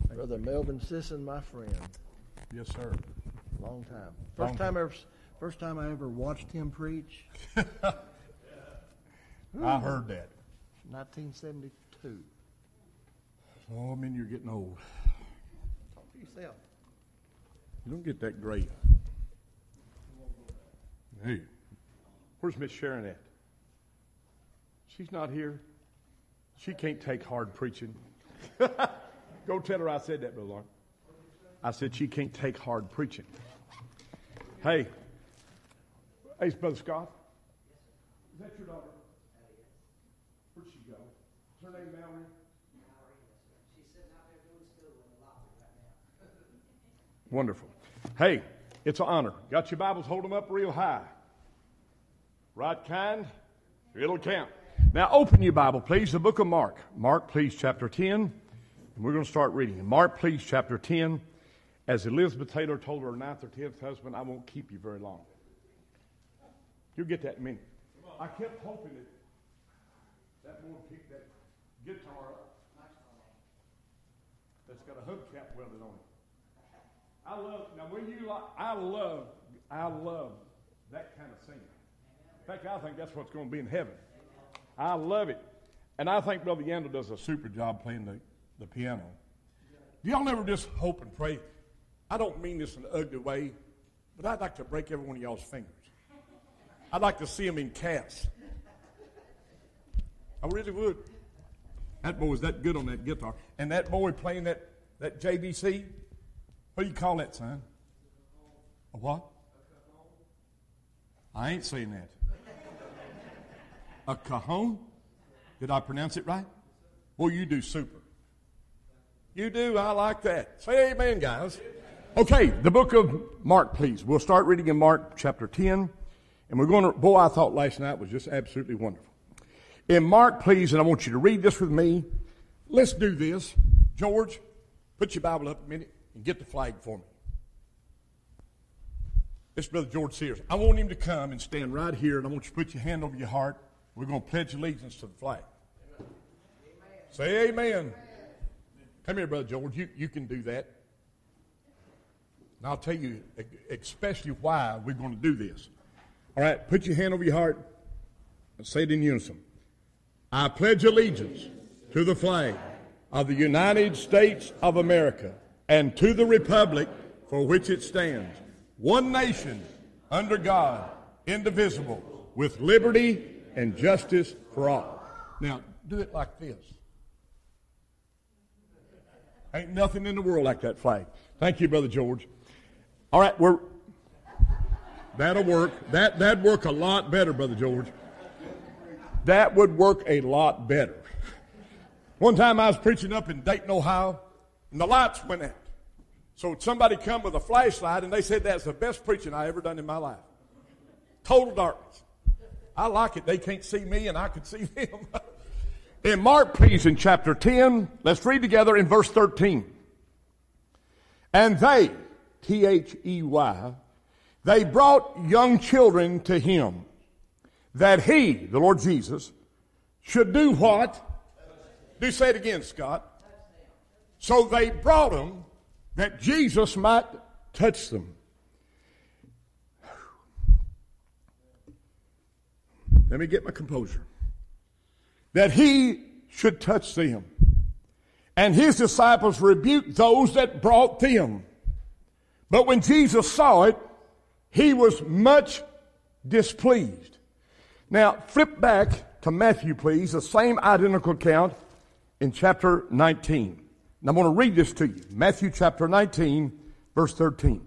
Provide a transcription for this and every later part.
Brother Melvin Sisson, my friend. Yes, sir. Long time. First time I ever watched him preach. I heard that. 1972. Oh, I mean, you're getting old. Talk to yourself. You don't get that great. Hey, where's Miss Sharon at? She's not here. She can't take hard preaching. Go tell her I said that, Brother Lauren. I said she can't take hard preaching. Hey, Brother Scott. Is that your daughter? Where'd she go? Is her name Mallory? She's sitting out there doing school in the lobby right now. Wonderful. Hey, it's an honor. Got your Bibles? Hold them up real high. Right kind, it'll count. Now open your Bible, please, the book of Mark. Mark, please, chapter 10. And we're going to start reading. Mark, please, chapter 10. As Elizabeth Taylor told her 9th or 10th husband, I won't keep you very long. You'll get that in a minute. I kept hoping that boy picked that guitar up. That's got a hubcap welded on it. I love that kind of singing. In fact, I think that's what's going to be in heaven. I love it. And I think Brother Yandel does a super job playing the piano. Do y'all ever just hope and pray? I don't mean this in an ugly way, but I'd like to break every one of y'all's fingers. I'd like to see them in casts. I really would. That boy was that good on that guitar. And that boy playing that JVC, what do you call that, son? A what? I ain't saying that. A cajon? Did I pronounce it right? Well, you do super. You do. I like that. Say amen, guys. Okay, the book of Mark, please. We'll start reading in Mark chapter 10. And we're going to, boy, I thought last night was just absolutely wonderful. In Mark, please, and I want you to read this with me. Let's do this. George, put your Bible up a minute and get the flag for me. This is Brother George Sears. I want him to come and stand right here, and I want you to put your hand over your heart. We're going to pledge allegiance to the flag. Amen. Say amen. Amen. Come here, Brother George. You can do that. And I'll tell you especially why we're going to do this. All right, put your hand over your heart and say it in unison. I pledge allegiance to the flag of the United States of America and to the republic for which it stands, one nation, under God, indivisible, with liberty and justice for all. Now, do it like this. Ain't nothing in the world like that flag. Thank you, Brother George. All right, that'll work. That'd work a lot better, Brother George. That would work a lot better. One time I was preaching up in Dayton, Ohio, and the lights went out. So somebody come with a flashlight, and they said that's the best preaching I ever done in my life. Total darkness. I like it. They can't see me, and I can see them. In Mark, please, in chapter 10, let's read together in verse 13. And they, T-H-E-Y, they brought young children to him, that he, the Lord Jesus, should do what? Do say it again, Scott. So they brought them that Jesus might touch them. Let me get my composure. That he should touch them. And his disciples rebuked those that brought them. But when Jesus saw it, he was much displeased. Now, flip back to Matthew, please, the same identical account in chapter 19. And I'm going to read this to you. Matthew chapter 19, verse 13.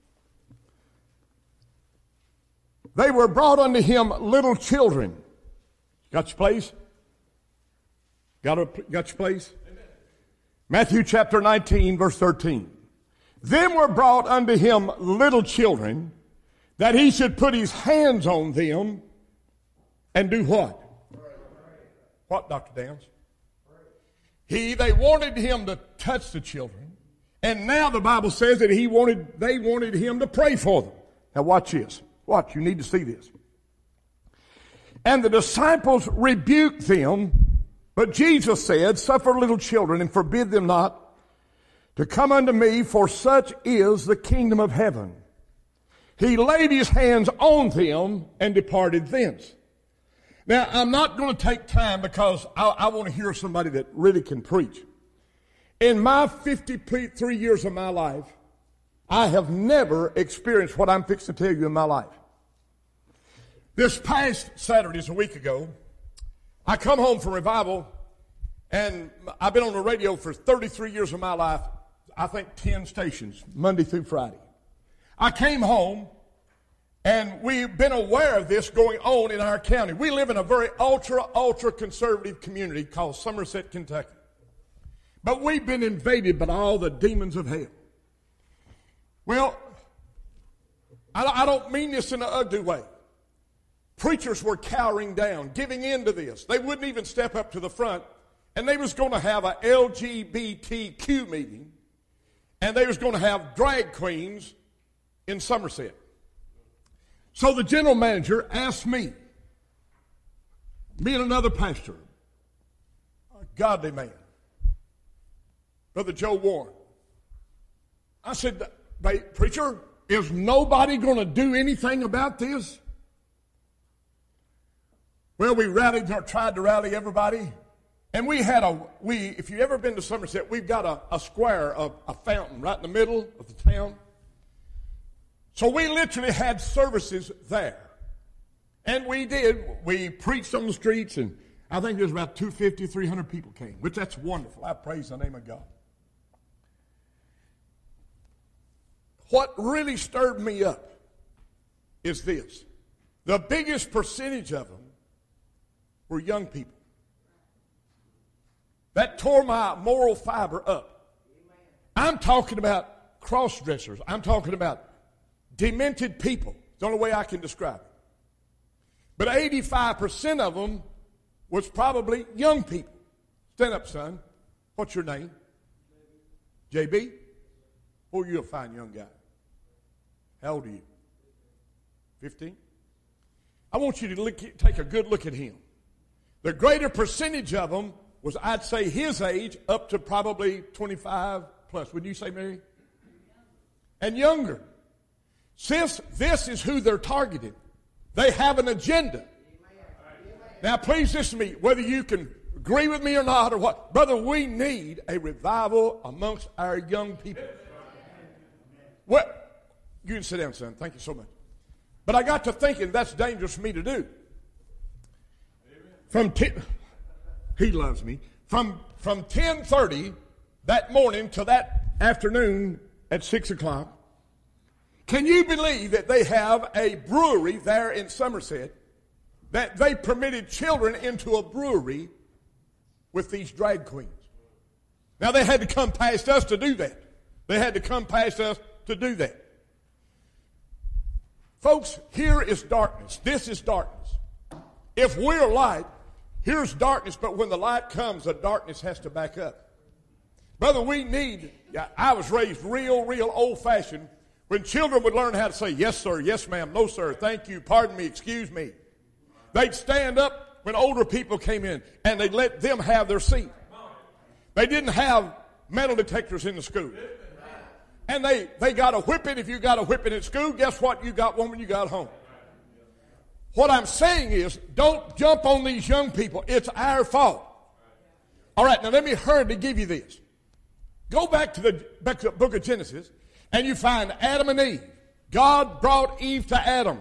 They were brought unto him little children. Got your place? Got your place? Matthew chapter 19, verse 13. Then were brought unto him little children, that he should put his hands on them and do what? What, Dr. Downs? They wanted him to touch the children, and now the Bible says that they wanted him to pray for them. Now watch this. Watch, you need to see this. And the disciples rebuked them, but Jesus said, suffer little children and forbid them not to come unto me, for such is the kingdom of heaven. He laid his hands on them and departed thence. Now, I'm not going to take time because I want to hear somebody that really can preach. In my 53 years of my life, I have never experienced what I'm fixing to tell you in my life. This past Saturday, a week ago, I come home from revival, and I've been on the radio for 33 years of my life, I think 10 stations, Monday through Friday. I came home, and we've been aware of this going on in our county. We live in a very ultra conservative community called Somerset, Kentucky. But we've been invaded by all the demons of hell. Well, I don't mean this in an ugly way. Preachers were cowering down, giving in to this. They wouldn't even step up to the front, and they was going to have a LGBTQ meeting, and they was going to have drag queens in Somerset. So the general manager asked me and another pastor, a godly man, Brother Joe Warren. I said, preacher, is nobody going to do anything about this? Well, we tried to rally everybody. And if you've ever been to Somerset, we've got a square, a fountain right in the middle of the town. So we literally had services there. And we preached on the streets, and I think there's about 250, 300 people came, which that's wonderful. I praise the name of God. What really stirred me up is this. The biggest percentage of them were young people. That tore my moral fiber up. I'm talking about cross-dressers. I'm talking about demented people. It's the only way I can describe it. But 85% of them was probably young people. Stand up, son. What's your name? JB? Oh, you're a fine young guy. How old are you? 15? I want you to take a good look at him. The greater percentage of them was, I'd say, his age up to probably 25 plus. Would you say, Mary? And younger. Since this is who they're targeting, they have an agenda. Now, please listen to me, whether you can agree with me or not or what. Brother, we need a revival amongst our young people. Well, you can sit down, son. Thank you so much. But I got to thinking that's dangerous for me to do. He loves me. From 10:30 that morning to that afternoon at 6 o'clock, can you believe that they have a brewery there in Somerset, that they permitted children into a brewery with these drag queens? Now, they had to come past us to do that. They had to come past us to do that. Folks, here is darkness. This is darkness. If we're light, here's darkness, but when the light comes, the darkness has to back up. Brother, I was raised real old-fashioned when children would learn how to say, yes, sir, yes, ma'am, no, sir, thank you, pardon me, excuse me. They'd stand up when older people came in, and they'd let them have their seat. They didn't have metal detectors in the school. And they got a whipping. If you got a whipping at school, guess what? You got one when you got home. What I'm saying is, don't jump on these young people. It's our fault. All right, now let me hurry to give you this. Go back to the book of Genesis, and you find Adam and Eve. God brought Eve to Adam.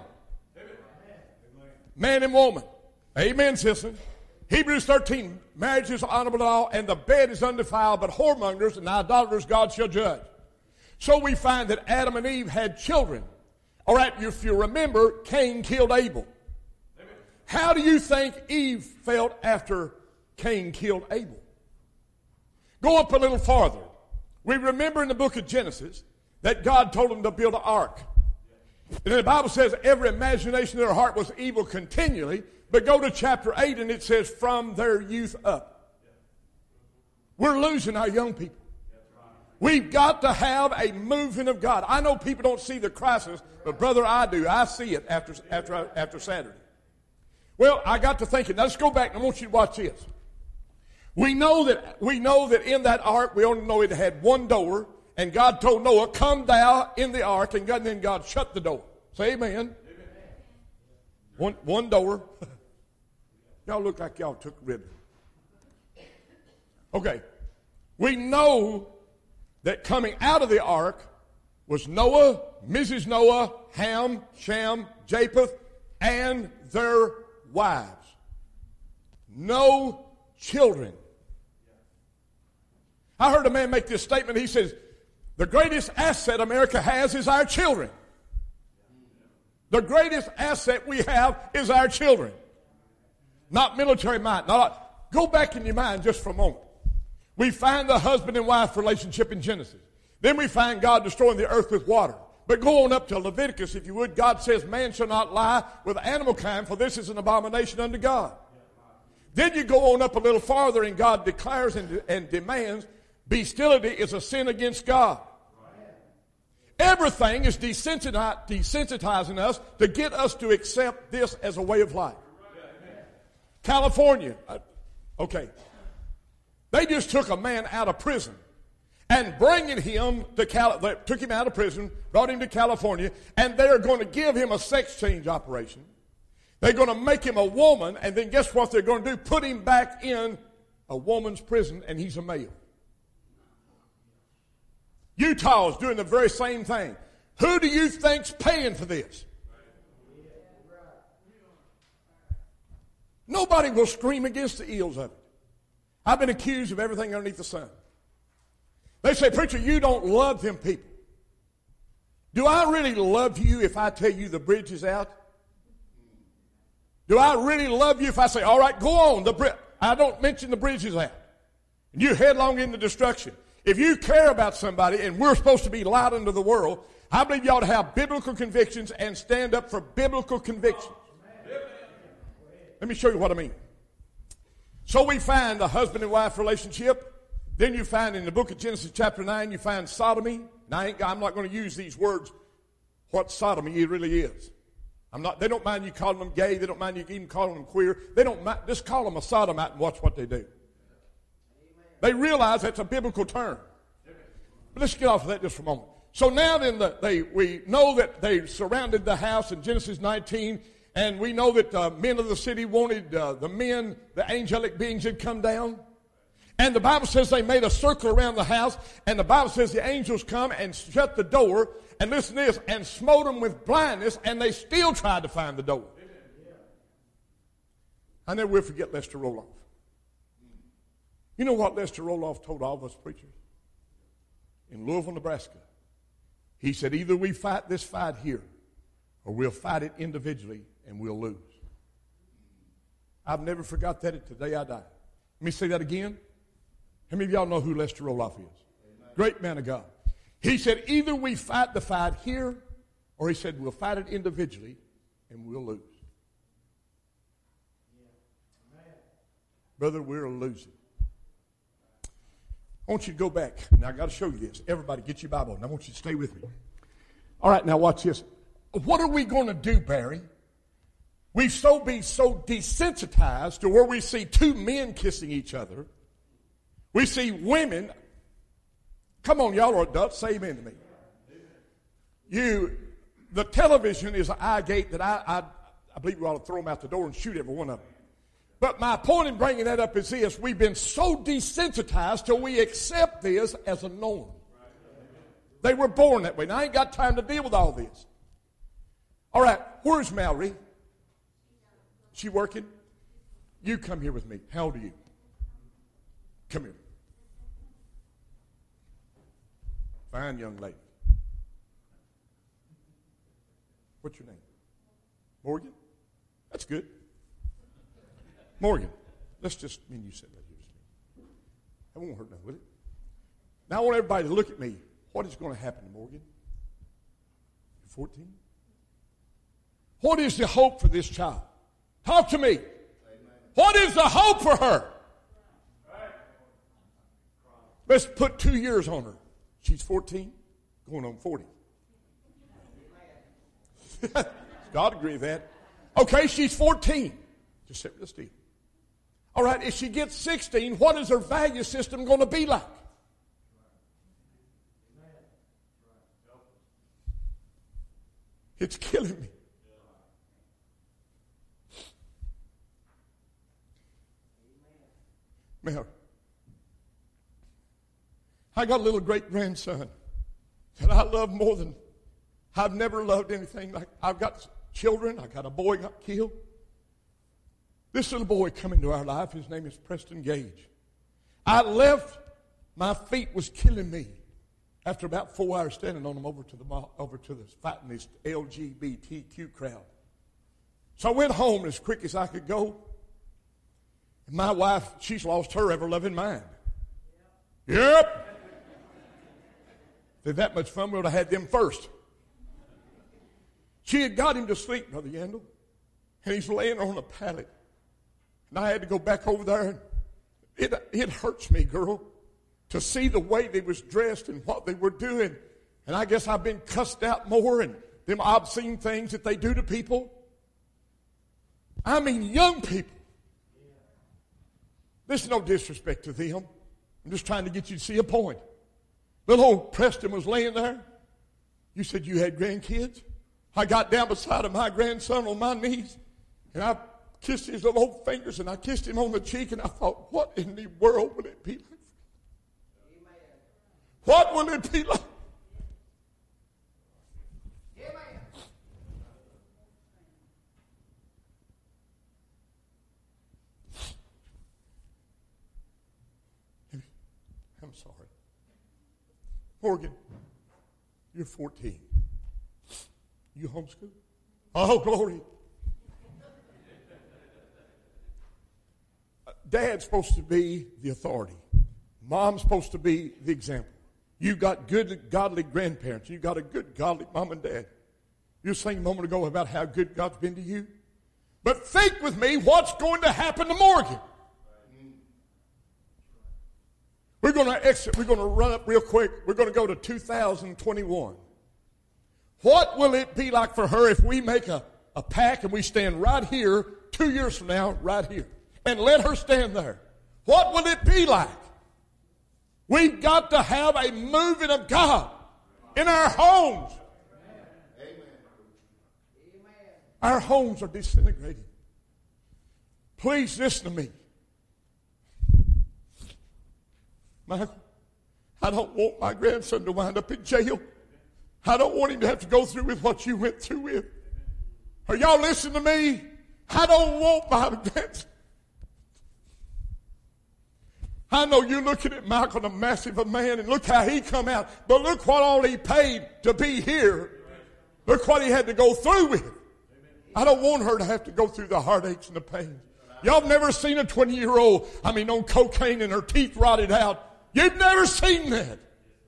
Man and woman. Amen, sister. Hebrews 13, marriage is honorable to all, and the bed is undefiled, but whoremongers and idolaters God shall judge. So we find that Adam and Eve had children. All right, if you remember, Cain killed Abel. How do you think Eve felt after Cain killed Abel? Go up a little farther. We remember in the book of Genesis that God told them to build an ark. And the Bible says every imagination of their heart was evil continually. But go to chapter 8 and it says from their youth up. We're losing our young people. We've got to have a movement of God. I know people don't see the crisis, but brother, I do. I see it after Saturday. Well, I got to thinking. Now let's go back and I want you to watch this. We know that in that ark, we only know it had one door, and God told Noah, come thou in the ark, and then God shut the door. Say amen. One door. Y'all look like y'all took ribbon. Okay. We know that coming out of the ark was Noah, Mrs. Noah, Ham, Shem, Japheth, and their wives. No children. I heard a man make this statement. He says, the greatest asset America has is our children. The greatest asset we have is our children. Not military might. Go back in your mind just for a moment. We find the husband and wife relationship in Genesis. Then we find God destroying the earth with water. But go on up to Leviticus, if you would. God says, man shall not lie with animal kind, for this is an abomination unto God. Then you go on up a little farther, and God declares and demands bestiality is a sin against God. Everything is desensitizing us to get us to accept this as a way of life. California, okay. They just took a man out of prison and bringing him to they took him out of prison, brought him to California, and they're going to give him a sex change operation. They're going to make him a woman, and then guess what they're going to do? Put him back in a woman's prison, and he's a male. Utah is doing the very same thing. Who do you think's paying for this? Nobody will scream against the ills of it. I've been accused of everything underneath the sun. They say, preacher, you don't love them people. Do I really love you if I tell you the bridge is out? Do I really love you if I say, all right, go on. I don't mention the bridge is out. And you're headlong into destruction. If you care about somebody, and we're supposed to be light unto the world, I believe you ought to have biblical convictions and stand up for biblical convictions. Let me show you what I mean. So we find a husband and wife relationship. Then you find in the book of Genesis chapter 9, you find sodomy. Now, I'm not going to use these words, what sodomy really is. They don't mind you calling them gay. They don't mind you even calling them queer. They don't mind, just call them a sodomite and watch what they do. They realize that's a biblical term. But let's get off of that just for a moment. So now then we know that they surrounded the house in Genesis 19, and we know that men of the city wanted the angelic beings had come down. And the Bible says they made a circle around the house, and the Bible says the angels come and shut the door, and listen to this, and smote them with blindness, and they still tried to find the door. I never will forget Lester Roloff. You know what Lester Roloff told all of us preachers? In Louisville, Nebraska. He said, either we fight this fight here, or we'll fight it individually, and we'll lose. I've never forgot that until the day I die. Let me say that again. How many of y'all know who Lester Roloff is? Amen. Great man of God. He said, either we fight the fight here, or he said, we'll fight it individually, and we'll lose. Yeah. Brother, we're losing. I want you to go back. Now, I've got to show you this. Everybody, get your Bible, and I want you to stay with me. All right, now watch this. What are we going to do, Barry? We've been so desensitized to where we see two men kissing each other. We see women. Come on, y'all are adults. Say amen to me. The television is an eye gate that I believe we ought to throw them out the door and shoot every one of them. But my point in bringing that up is this. We've been so desensitized till we accept this as a norm. They were born that way. Now, I ain't got time to deal with all this. All right, where's Mallory? She working? You come here with me. How old are you? Come here. Fine young lady. What's your name? Morgan? That's good. Morgan. Let's just, you said that. That won't hurt nothing, will it? Now I want everybody to look at me. What is going to happen to Morgan? You're 14? What is the hope for this child? Talk to me. Amen. What is the hope for her? Let's put 2 years on her. She's 14, going on 40. God agree with that. Okay, she's 14. Just sit with still. All right, if she gets 16, what is her value system going to be like? It's killing me. Mary, I got a little great-grandson that I love more than I've never loved anything like. I've got children. I got a boy got killed. This little boy come into our life. His name is Preston Gage. I left. My feet was killing me. After about 4 hours standing on them over to the fighting this LGBTQ crowd. So I went home as quick as I could go. And my wife, she's lost her ever-loving mind. Yep. If they're that much fun, we would have had them first. She had got him to sleep, Brother Yandel. And he's laying on a pallet. And I had to go back over there. And it hurts me, girl, to see the way they was dressed and what they were doing. And I guess I've been cussed out more and them obscene things that they do to people. I mean, young people. There's no disrespect to them. I'm just trying to get you to see a point. Little old Preston was laying there. You said you had grandkids? I got down beside of my grandson on my knees, and I kissed his little old fingers, and I kissed him on the cheek, and I thought, what in the world would it be like? What will it be like? I'm sorry. Morgan, you're 14. You homeschool? Oh, glory. Dad's supposed to be the authority. Mom's supposed to be the example. You got good, godly grandparents. You got a good, godly mom and dad. You were saying a moment ago about how good God's been to you. But think with me what's going to happen to Morgan. We're going to exit. We're going to run up real quick. We're going to go to 2021. What will it be like for her if we make a pact and we stand right here 2 years from now, right here, and let her stand there? What will it be like? We've got to have a moving of God in our homes. Amen. Our homes are disintegrating. Please listen to me. Michael, I don't want my grandson to wind up in jail. I don't want him to have to go through with what you went through with. Are y'all listening to me? I don't want my grandson. I know you're looking at Michael, a massive man, and look how he come out. But look what all he paid to be here. Look what he had to go through with. I don't want her to have to go through the heartaches and the pains. Y'all have never seen a 20-year-old, on cocaine and her teeth rotted out. You've never seen that.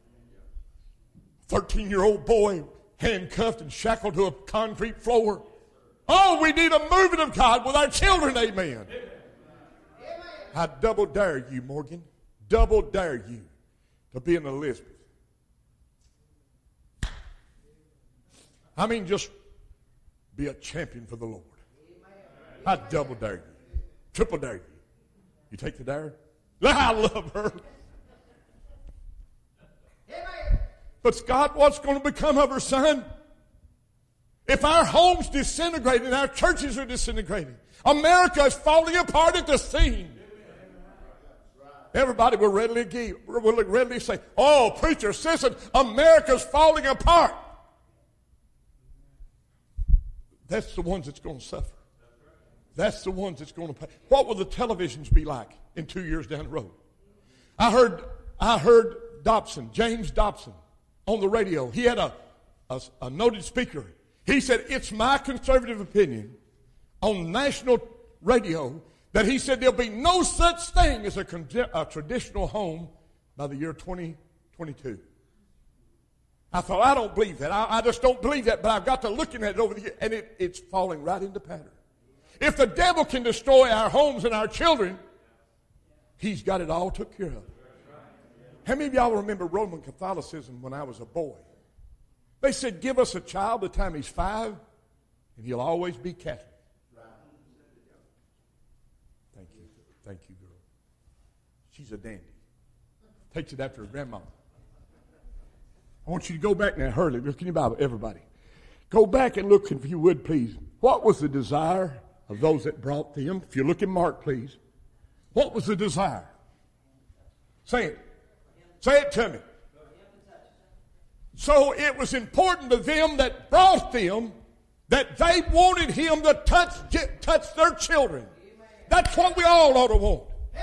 13-year-old boy handcuffed and shackled to a concrete floor. Oh, we need a movement of God with our children, amen. I double dare you, Morgan. Double dare you to be an Elizabeth. Just be a champion for the Lord. I double dare you. Triple dare you. You take the dare? I love her. But Scott, what's going to become of her son? If our homes disintegrate and our churches are disintegrating, America is falling apart at the seams. Everybody will readily say, oh, preacher, listen, America's falling apart. That's the ones that's going to suffer. That's the ones that's going to pay. What will the televisions be like in 2 years down the road? I heard Dobson, James Dobson, on the radio. He had a noted speaker. He said, it's my conservative opinion on national radio that he said there'll be no such thing as a traditional home by the year 2022. I thought, I don't believe that. I just don't believe that, but I've got to looking at it over the years, and it's falling right into pattern. If the devil can destroy our homes and our children, he's got it all took care of. How many of y'all remember Roman Catholicism when I was a boy? They said, give us a child the time he's 5, and he'll always be Catholic. Thank you. Thank you. She's a dandy. Takes it after her grandma. I want you to go back now, hurry. Look in your Bible, everybody. Go back and look, if you would, please. What was the desire of those that brought them? If you look in Mark, please. What was the desire? Say it. Say it to me. So it was important to them that brought them that they wanted him to touch their children. That's what we all ought to want.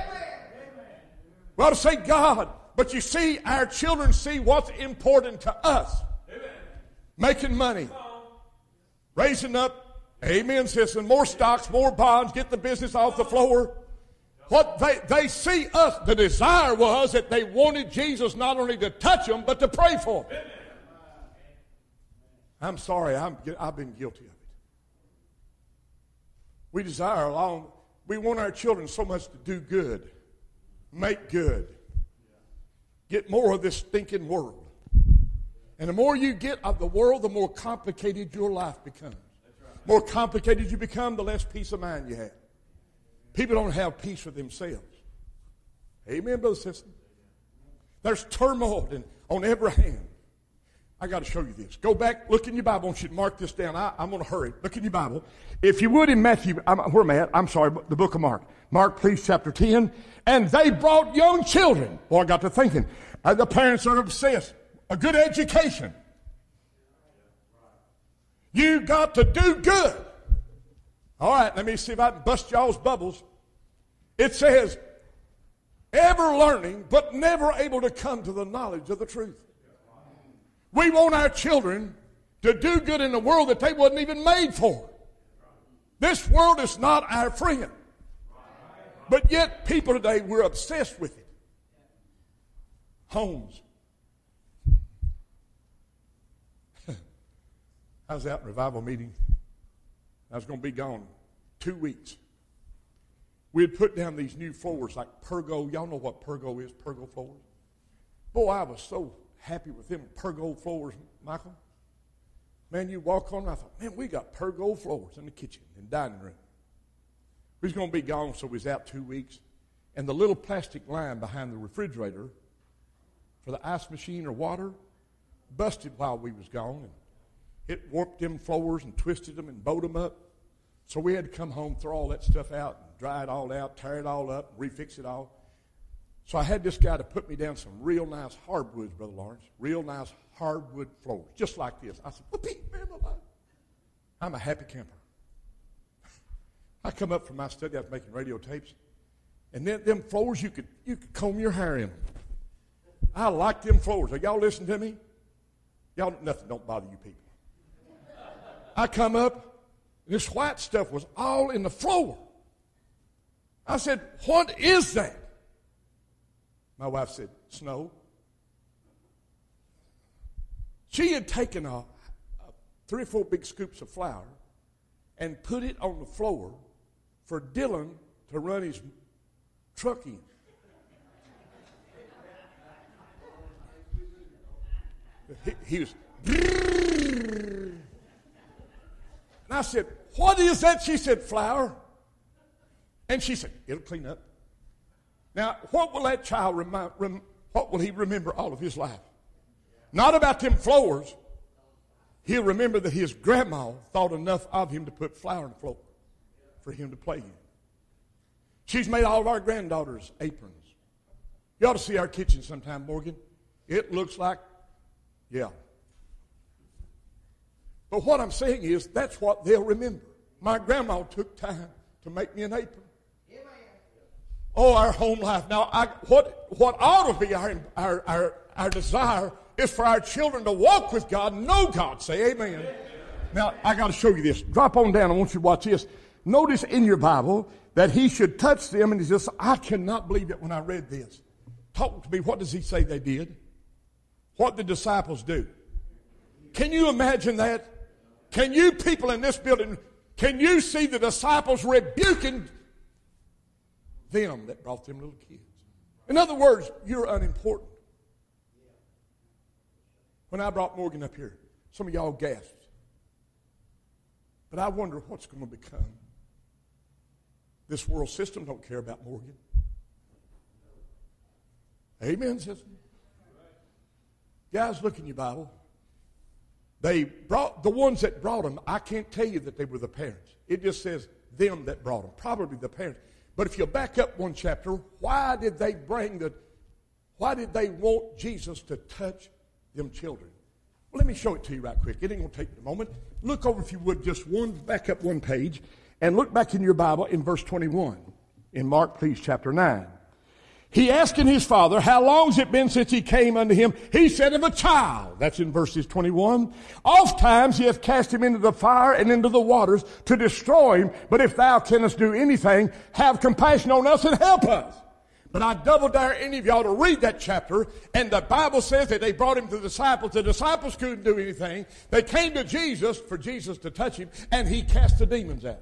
We ought to say, God, but you see, our children see what's important to us. Making money. Raising up, amen, sister, more stocks, more bonds, get the business off the floor. What they see us, the desire was that they wanted Jesus not only to touch them, but to pray for them. I'm sorry, I've been guilty of it. We desire we want our children so much to do good, make good, get more of this stinking world. And the more you get of the world, the more complicated your life becomes. Right. More complicated you become, the less peace of mind you have. People don't have peace with themselves. Amen, brother, sister. There's turmoil on every hand. I got to show you this. Go back, look in your Bible. I want you to mark this down. I'm going to hurry. Look in your Bible. If you would, in Matthew, where am I at? I'm sorry, the book of Mark. Mark, please, chapter 10. And they brought young children. Boy, I got to thinking. The parents are obsessed. A good education. You got to do good. All right, let me see if I can bust y'all's bubbles. It says, ever learning, but never able to come to the knowledge of the truth. We want our children to do good in a world that they wasn't even made for. This world is not our friend. But yet, people today, we're obsessed with it. Homes. I was out in a revival meeting. I was going to be gone 2 weeks. We had put down these new floors like Pergo. Y'all know what Pergo is, Pergo floors? Boy, I was so happy with them Pergo floors, Michael. Man, you walk on, and I thought, man, we got Pergo floors in the kitchen and dining room. We was going to be gone, so we was out 2 weeks. And the little plastic line behind the refrigerator for the ice machine or water busted while we was gone. And it warped them floors and twisted them and bowed them up. So we had to come home, throw all that stuff out, and dry it all out, tear it all up, refix it all. So I had this guy to put me down some real nice hardwoods, Brother Lawrence, real nice hardwood floors, just like this. I said, whoopee, man alive. I'm a happy camper. I come up from my study, I was making radio tapes, and then them floors, you could comb your hair in them. I like them floors. Are y'all listening to me? Y'all, nothing don't bother you people. I come up, and this white stuff was all in the floor. I said, what is that? My wife said, snow. She had taken 3 or 4 big scoops of flour and put it on the floor for Dylan to run his truck in. He was... And I said, what is that? She said, flour. And she said, it'll clean up. Now, what will that child what will he remember all of his life? Not about them floors. He'll remember that his grandma thought enough of him to put flour on the floor for him to play in. She's made all of our granddaughters aprons. You ought to see our kitchen sometime, Morgan. It looks like, yeah. But what I'm saying is, that's what they'll remember. My grandma took time to make me an apron. Oh, our home life. Now, what ought to be our desire is for our children to walk with God, know God. Say amen. Now, I got to show you this. Drop on down. I want you to watch this. Notice in your Bible that he should touch them, and he says, I cannot believe it when I read this. Talk to me. What does he say they did? What did the disciples do? Can you imagine that? Can you people in this building, can you see the disciples rebuking them that brought them little kids? In other words, you're unimportant. When I brought Morgan up here, some of y'all gasped. But I wonder what's going to become. This world system don't care about Morgan. Amen, sister. Guys, look in your Bible. They brought, the ones that brought them, I can't tell you that they were the parents. It just says them that brought them, probably the parents. But if you back up one chapter, why did they want Jesus to touch them children? Well, let me show it to you right quick. It ain't going to take a moment. Look over, if you would, back up one page, and look back in your Bible in verse 21. In Mark, please, chapter 9. He asking his father, how long has it been since he came unto him? He said, of a child. That's in verses 21. Oft times he hath cast him into the fire and into the waters to destroy him. But if thou canst do anything, have compassion on us and help us. But I double dare any of y'all to read that chapter, and the Bible says that they brought him to the disciples. The disciples couldn't do anything. They came to Jesus for Jesus to touch him, and he cast the demons out.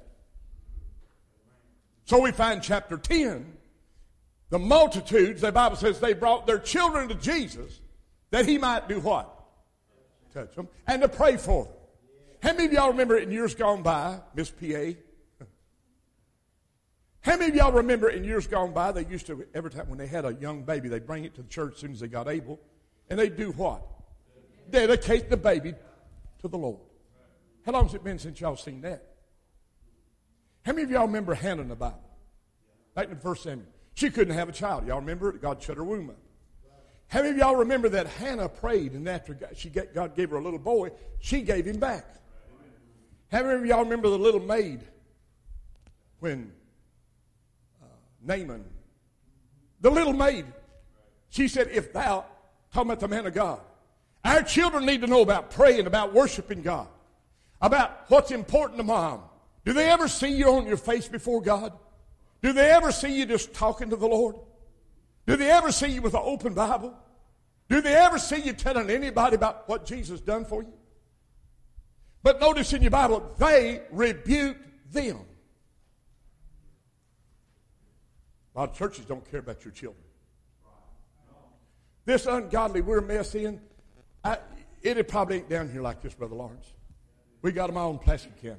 So we find chapter 10, the multitudes, the Bible says they brought their children to Jesus that he might do what? Touch them, and to pray for them. How many of y'all remember in years gone by, Miss P.A.? How many of y'all remember in years gone by, they used to, every time when they had a young baby, they'd bring it to the church as soon as they got able, and they'd do what? Dedicate the baby to the Lord. How long has it been since y'all seen that? How many of y'all remember Hannah in the Bible? Back in the 1 Samuel. She couldn't have a child. Y'all remember it? God shut her womb up. How many of y'all remember that Hannah prayed, and after God gave her a little boy, she gave him back? How many of y'all remember the little maid when Naaman, the little maid, she said, if thou, talking about the man of God, our children need to know about praying, about worshiping God, about what's important to mom. Do they ever see you on your face before God? Do they ever see you just talking to the Lord? Do they ever see you with an open Bible? Do they ever see you telling anybody about what Jesus done for you? But notice in your Bible, they rebuked them. A lot of churches don't care about your children. This ungodly we're a mess in, it probably ain't down here like this, Brother Lawrence. We got them all in Placer County.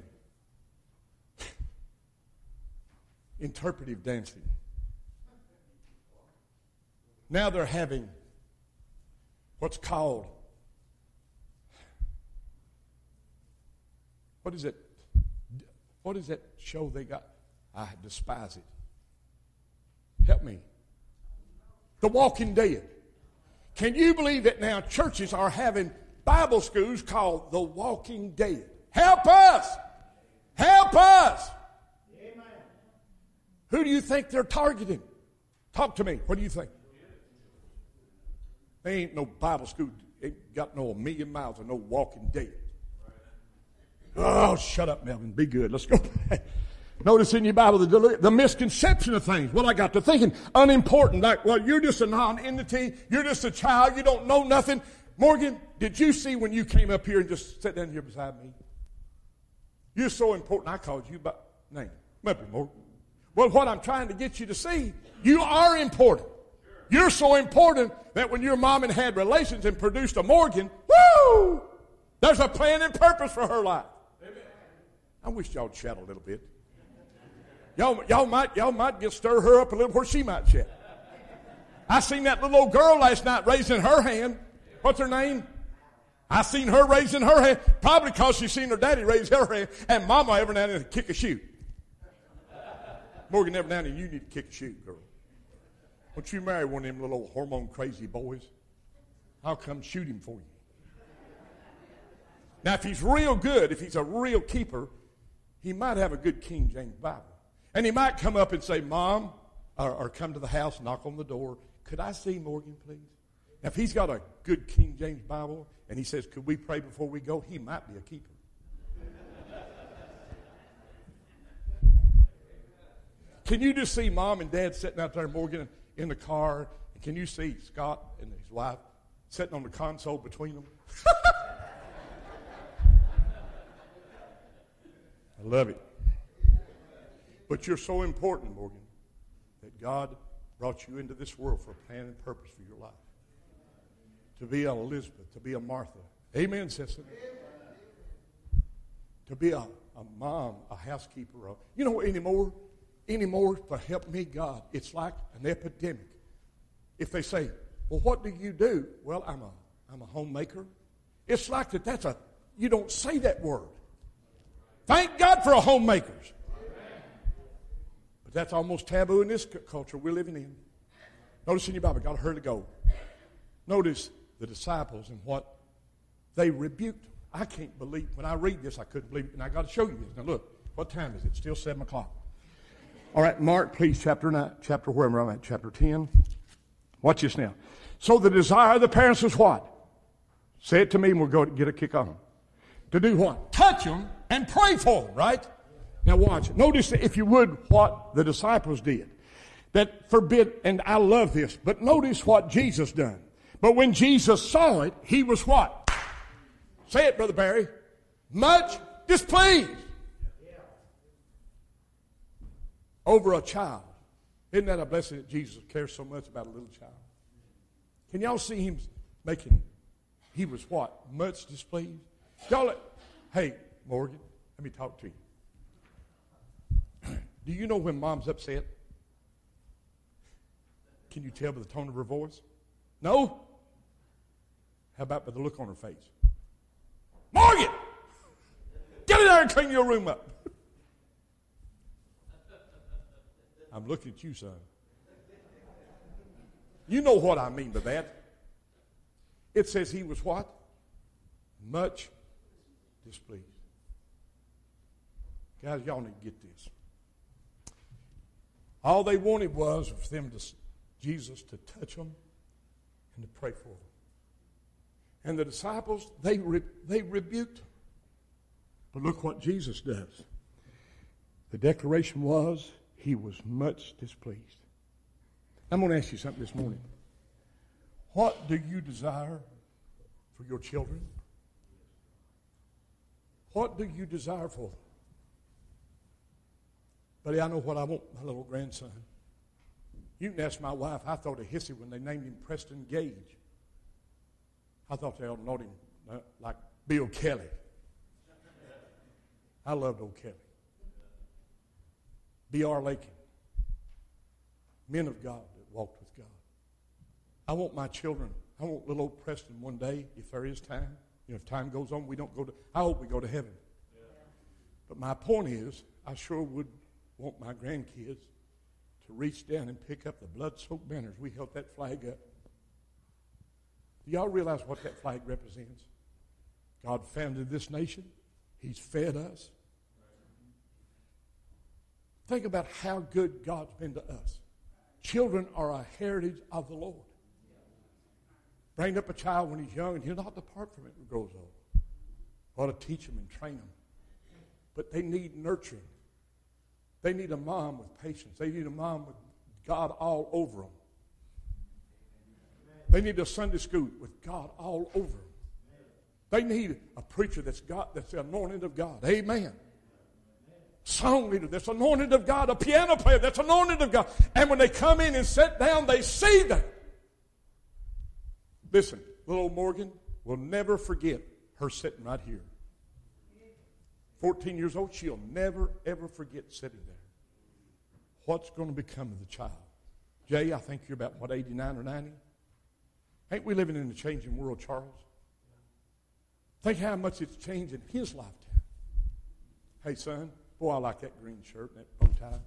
Interpretive dancing. Now they're having what's called, what is it? What is that show they got? I despise it. Help me. The Walking Dead. Can you believe that now churches are having Bible schools called The Walking Dead? Help us! Help us! Amen. Who do you think they're targeting? Talk to me. What do you think? There ain't no Bible school. Ain't got no 1,000,000 miles of no Walking Dead. Oh, shut up, Melvin. Be good. Let's go back. Notice in your Bible the misconception of things. Well, I got to thinking, unimportant. Like, well, you're just a non-entity. You're just a child. You don't know nothing. Morgan, did you see when you came up here and just sat down here beside me? You're so important, I called you by name. Maybe Morgan. Well, what I'm trying to get you to see, you are important. You're so important that when your mom and had relations and produced a Morgan, woo! There's a plan and purpose for her life. Amen. I wish y'all would chat a little bit. Y'all might get stir her up a little where she might chat. I seen that little old girl last night raising her hand. What's her name? I seen her raising her hand, probably because she seen her daddy raise her hand, and mama every now and then kick a shoe. Morgan, every now and then you need to kick a shoe, girl. Don't you marry one of them little old hormone crazy boys? I'll come shoot him for you. Now, if he's real good, if he's a real keeper, he might have a good King James Bible. And he might come up and say, Mom, or come to the house, knock on the door. Could I see Morgan, please? Now, if he's got a good King James Bible and he says, could we pray before we go? He might be a keeper. Can you just see Mom and Dad sitting out there, Morgan, in the car? And can you see Scott and his wife sitting on the console between them? I love it. But you're so important, Morgan, that God brought you into this world for a plan and purpose for your life. To be an Elizabeth, to be a Martha. Amen, sister. To be a mom, a housekeeper. You know, anymore, for help me God, it's like an epidemic. If they say, well, what do you do? Well, I'm a homemaker. It's like you don't say that word. Thank God for homemakers. But that's almost taboo in this culture we're living in. Notice in your Bible, got to hurry to go. Notice the disciples and what they rebuked. I can't believe, when I read this, I couldn't believe it. And I got to show you this. Now look, what time is it? Still 7 o'clock. All right, Mark, please, chapter 10. Watch this now. So the desire of the parents was what? Say it to me and we'll go get a kick on them. To do what? Touch them and pray for them, right? Now watch. Notice, if you would, what the disciples did. That forbid, and I love this, but notice what Jesus done. But when Jesus saw it, he was what? Say it, Brother Barry. Much displeased. Over a child. Isn't that a blessing that Jesus cares so much about a little child? Can y'all see him he was what? Much displeased? Hey, Morgan, let me talk to you. Do you know when mom's upset? Can you tell by the tone of her voice? No? How about by the look on her face? Morgan! Get in there and clean your room up. I'm looking at you, son. You know what I mean by that. It says he was what? Much displeased. Guys, y'all need to get this. All they wanted was for Jesus to touch them and to pray for them. And the disciples, they rebuked him. But look what Jesus does. The declaration was, he was much displeased. I'm going to ask you something this morning. What do you desire for your children? What do you desire for them? Buddy, I know what I want my little grandson. You can ask my wife. I thought of Hissy when they named him Preston Gage. I thought they ought to know him like Bill Kelly. I loved old Kelly. B.R. Lakin. Men of God that walked with God. I want my children, I want little old Preston one day, if there is time, if time goes on, I hope we go to heaven. Yeah. But my point is, I sure would want my grandkids to reach down and pick up the blood-soaked banners. We held that flag up. Do y'all realize what that flag represents? God founded this nation. He's fed us. Think about how good God's been to us. Children are a heritage of the Lord. Bring up a child when he's young, and he'll not depart from it when he grows old. Ought to teach them and train them. But they need nurturing. They need a mom with patience. They need a mom with God all over them. They need a Sunday school with God all over them. They need a preacher that's the anointed of God. Amen. Song leader that's anointed of God. A piano player that's anointed of God. And when they come in and sit down, they see that. Listen, little old Morgan will never forget her sitting right here. 14 years old, she'll never, ever forget sitting there. What's going to become of the child? Jay, I think you're about, 89 or 90? Ain't we living in a changing world, Charles? Think how much it's changed in his lifetime. Hey, son, boy, I like that green shirt and that bow tie.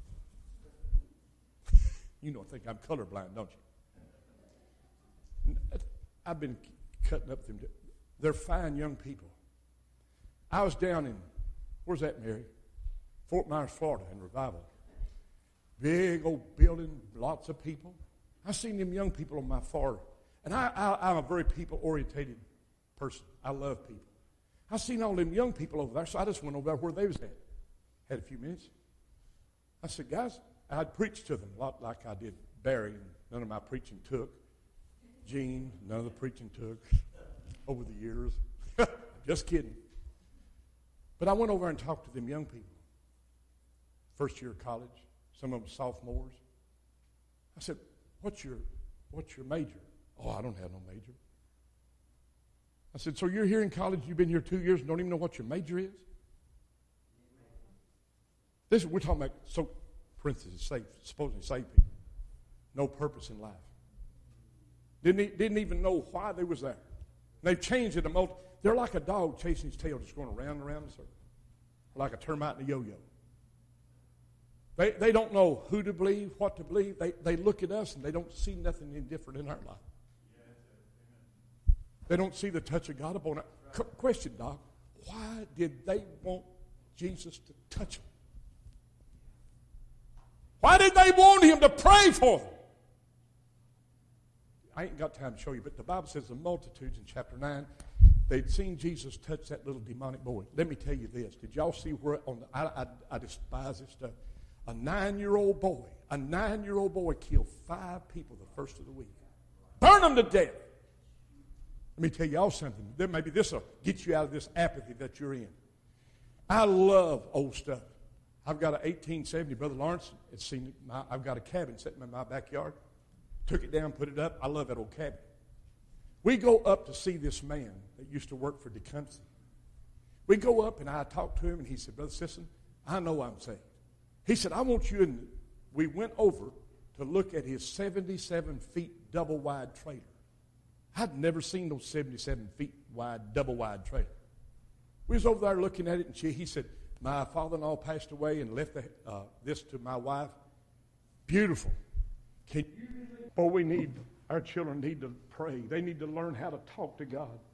You don't think I'm colorblind, don't you? I've been cutting up them. They're fine young people. I was down in, where's that, Mary? Fort Myers, Florida, in revival. Big old building, lots of people. I seen them young people on my far, and I'm a very people-orientated person. I love people. I seen all them young people over there, so I just went over there where they was at. Had a few minutes. I said, guys, I'd preach to them a lot like I did Barry, and none of my preaching took. Gene, none of the preaching took over the years. Just kidding. But I went over and talked to them young people. First year of college, some of them sophomores. I said, what's your major? Oh, I don't have no major. I said, so you're here in college, you've been here 2 years and don't even know what your major is? We're talking about, parentheses, supposedly saved people. No purpose in life. Didn't even know why they was there. They've changed it. They're like a dog chasing his tail, just going around and around in a circle, like a termite in a yo-yo. They don't know who to believe, what to believe. They look at us and they don't see nothing indifferent in our life. They don't see the touch of God upon it. Question, Doc, why did they want Jesus to touch them? Why did they want him to pray for them? I ain't got time to show you, but the Bible says the multitudes in chapter 9, they'd seen Jesus touch that little demonic boy. Let me tell you this. Did y'all see where I despise this stuff. A 9-year-old boy killed 5 people the first of the week. Burn them to death. Let me tell y'all something. Maybe this will get you out of this apathy that you're in. I love old stuff. I've got an 1870, Brother Lawrence. I've got a cabin sitting in my backyard. Took it down, put it up. I love that old cabin. We go up to see this man that used to work for Tecumseh. We go up and I talked to him and he said, Brother Sisson, I know I'm saved. He said, I want you and we went over to look at his 77 feet double wide trailer. I'd never seen those 77 feet wide, double wide trailer. We was over there looking at it and he said, my father-in-law passed away and left this to my wife. Beautiful. Our children need to pray. They need to learn how to talk to God.